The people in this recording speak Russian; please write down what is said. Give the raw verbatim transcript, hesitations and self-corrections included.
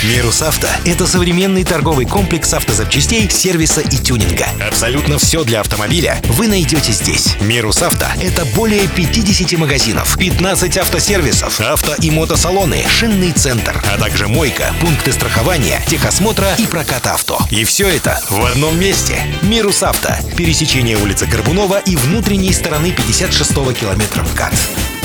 Мирус Авто — это современный торговый комплекс автозапчастей, сервиса и тюнинга. Абсолютно все для автомобиля вы найдете здесь. Мирус Авто — это более пятьдесят магазинов, пятнадцать автосервисов, авто и мотосалоны, шинный центр, а также мойка, пункты страхования, техосмотра и проката авто. И все это в одном месте. Мирус Авто. Пересечение улицы Горбунова и внутренней стороны пятьдесят шестого километра МКАД.